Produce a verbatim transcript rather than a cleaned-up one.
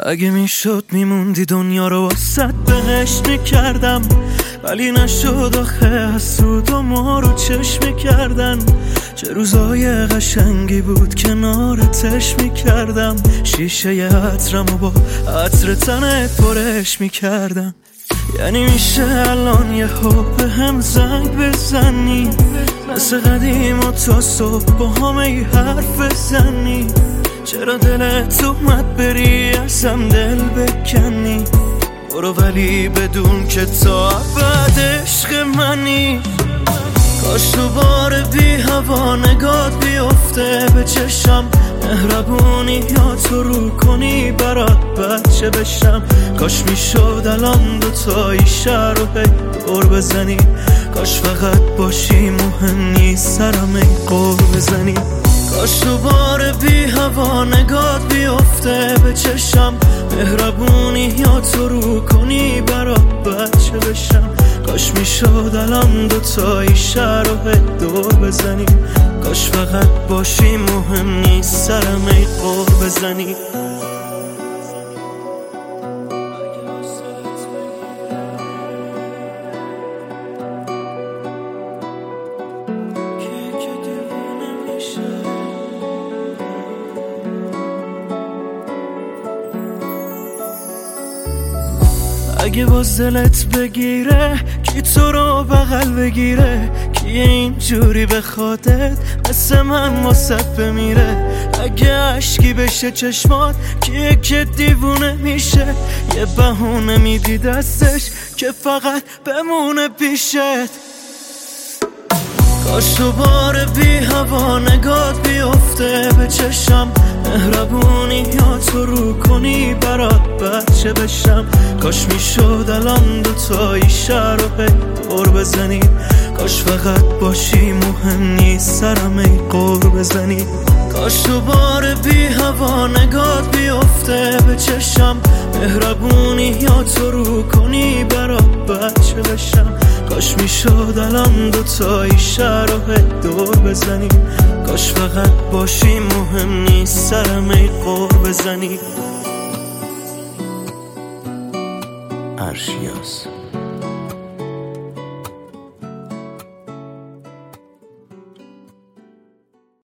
اگه میشد میموندی دنیا رو واسط بهشت میکردم، ولی نشد آخه حسود و ما رو چشم میکردن. چه روزای قشنگی بود کنارتش میکردم، شیشه ی عطرم و با عطر تنت پرش میکردم. یعنی میشه الان یه حب هم زنگ بزنی، مثل قدیم و تا صبح با همه حرف بزنی. چرا دلت اومد بری ازم دل بکنی؟ برو ولی بدون که تا ابد عشق منی. کاش دوباره بی هوا نگات بیفته به چشم، مهربونی یا تو رو کنی برات بچه بشم. کاش میشد الان دوتایی شهر رو هی دور بزنی، کاش فقط باشی مهم نیست سرم ای قور بزنی. کاش دوباره بی هوا نگات بیفته به چشم، مهربونی یا تو رو کنی برات بچه بشم. کاش میشد الان دوتایی شهر رو هی دور بزنی، کاش فقط باشی مهم نیست سرم ای قور بزنی. اگه باز دلت بگیره کی تو رو بغل بگیره، کی اینجوری بخوادت مثل من واسط بمیره. اگه عشقی بشه چشمات کیه که دیوونه میشه، یه بهونه میدی دستش که فقط بمونه پیشت. کاش دوباره بی هوا نگات بیفته به چشم، مهربونی یا تو رو کنی برات بچه بشم. کاش میشد الان دوتایی شهر رو هی دور بزنی، کاش فقط باشی مهم نیست سرم ای قور بزنی. کاش دوباره بی هوا نگات بیفته به چشم، مهربونی یا تو رو کنی برات بچه بشم. کاش میشد الان دوتایی شهر رو هی دور بزنی، کاش فقط باشی مهم نیست سرم ای قور بزنی. عرشیاس